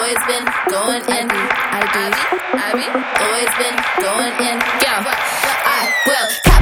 always been going in. I be always been going in. Yo, I will.